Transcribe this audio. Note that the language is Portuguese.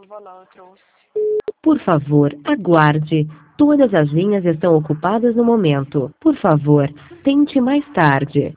vou não, eu trouxe. Por favor, aguarde. Todas as linhas estão ocupadas no momento. Por favor, tente mais tarde.